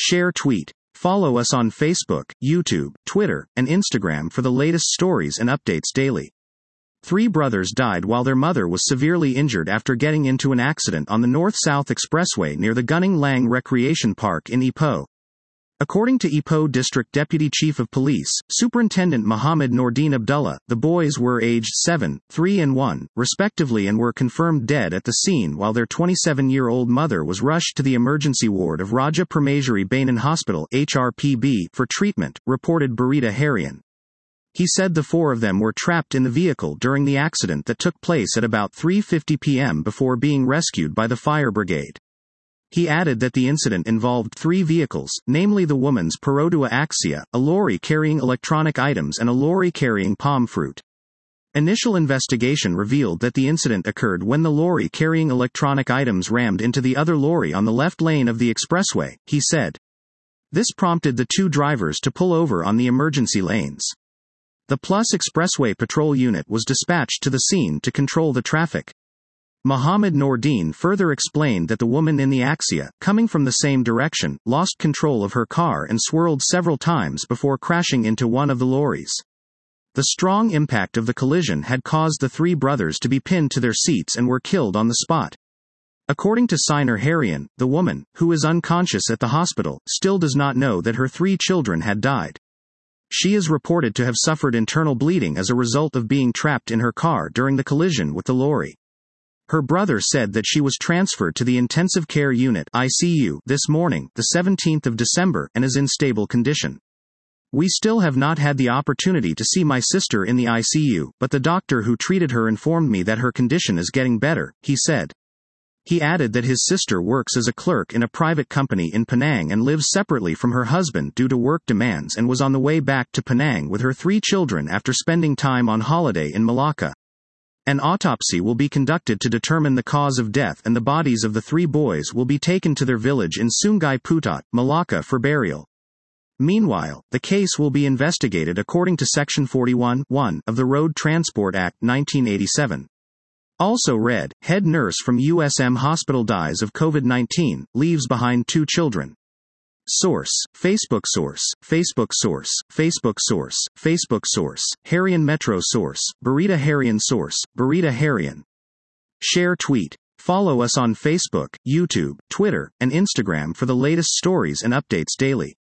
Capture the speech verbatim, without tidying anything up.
Share tweet. Follow us on Facebook, YouTube, Twitter, and Instagram for the latest stories and updates daily. Three brothers died while their mother was severely injured after getting into an accident on the North-South Expressway near the Gunung Lang Recreation Park in Ipoh. According to Ipoh District Deputy Chief of Police, Superintendent Muhammad Nordin Abdullah, the boys were aged seven, three and one, respectively, and were confirmed dead at the scene while their twenty-seven-year-old mother was rushed to the emergency ward of Raja Permeshwari Bainan Hospital (H R P B) for treatment, reported Barita Harian. He said the four of them were trapped in the vehicle during the accident that took place at about three fifty p m before being rescued by the fire brigade. He added that the incident involved three vehicles, namely the woman's Perodua Axia, a lorry carrying electronic items and a lorry carrying palm fruit. Initial investigation revealed that the incident occurred when the lorry carrying electronic items rammed into the other lorry on the left lane of the expressway, he said. This prompted the two drivers to pull over on the emergency lanes. The Plus Expressway Patrol Unit was dispatched to the scene to control the traffic. Muhammad Nordin further explained that the woman in the Axia, coming from the same direction, lost control of her car and swirled several times before crashing into one of the lorries. The strong impact of the collision had caused the three brothers to be pinned to their seats and were killed on the spot. According to Siner Harian, the woman, who is unconscious at the hospital, still does not know that her three children had died. She is reported to have suffered internal bleeding as a result of being trapped in her car during the collision with the lorry. Her brother said that she was transferred to the intensive care unit I C U this morning, the seventeenth of December, and is in stable condition. We still have not had the opportunity to see my sister in the I C U, but the doctor who treated her informed me that her condition is getting better, he said. He added that his sister works as a clerk in a private company in Penang and lives separately from her husband due to work demands and was on the way back to Penang with her three children after spending time on holiday in Malacca. An autopsy will be conducted to determine the cause of death, and the bodies of the three boys will be taken to their village in Sungai Putat, Malacca for burial. Meanwhile, the case will be investigated according to Section forty-one point one of the Road Transport Act nineteen eighty-seven. Also read, head nurse from U S M hospital dies of COVID nineteen, leaves behind two children. Source, Facebook Source, Facebook Source, Facebook Source, Facebook Source, Harian Metro Source, Barita Harian Source, Barita Harian. Share tweet. Follow us on Facebook, YouTube, Twitter, and Instagram for the latest stories and updates daily.